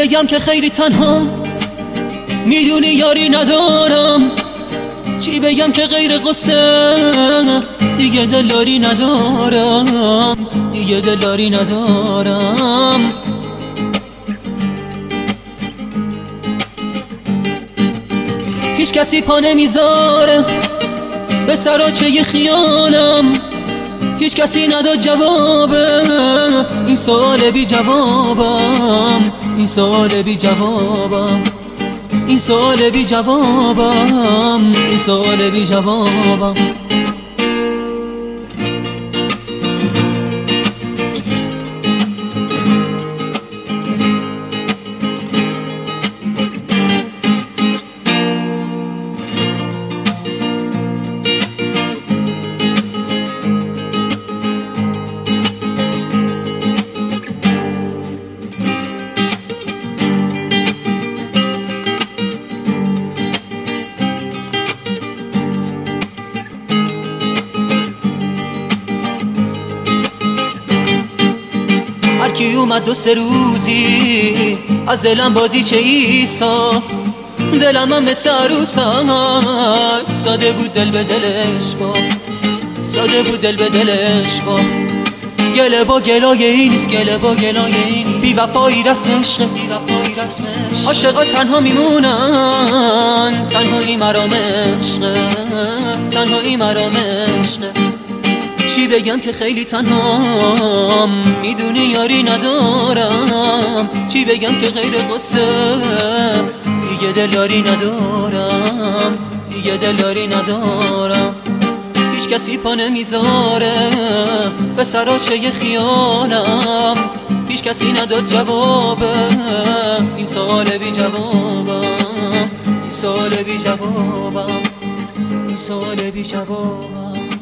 بگم که خیلی تنها، میدونی یاری ندارم. چی بگم که غیر قصه، دیگه دلاری ندارم، دیگه دلاری ندارم. هیچ کسی پا نمیذاره به سراچه خیالم، هیچ کسی نداد جواب این سوال بی جوابم، این سوال بی جوابم، این سوال بی جوابم، این سوال بی جوابم. هر کی اومد دو سه روزی از دلم بازی چه ای ساخت، دلم هم مثل عروسک ساده بود دل به دلش با، ساده بود دل به دلش با. گله با گلای این نیست، گله با گلای این نیست، بی وفایی رسم عشقه، بی وفایی رسم عشقه. عاشقا تنها میمونن، تنهایی مرام عشقه، تنهایی مرام عشقه. چی بگم که خیلی تنهام، میدونی یاری ندارم. چی بگم که غیر قصه، دیگه دلاری ندارم، دیگه دلاری ندارم. هیچ کسی پا نمیذاره به سراچه خیالم، هیچ کسی نداد جواب این سوال بی جوابم، این سوال بی جوابم، این سوال بی جوابم.